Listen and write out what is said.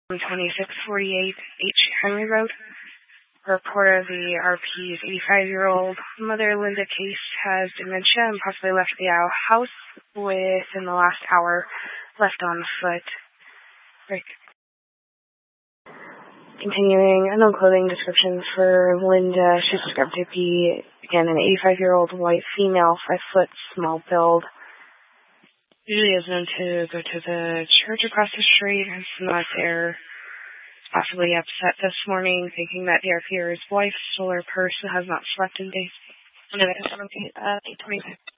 2648 H. Henry Road. Report of the RP's 85-year-old mother, Linda Case, has dementia and possibly left the house within the last hour, left on foot. Continuing, unknown clothing descriptions for Linda. She's described to be, again, an 85-year-old white female, 5 foot, small build. Usually is known to go to the church across the street, and so not there. Possibly upset this morning, thinking that the RP's wife stole her purse and has not slept in days. 8:25.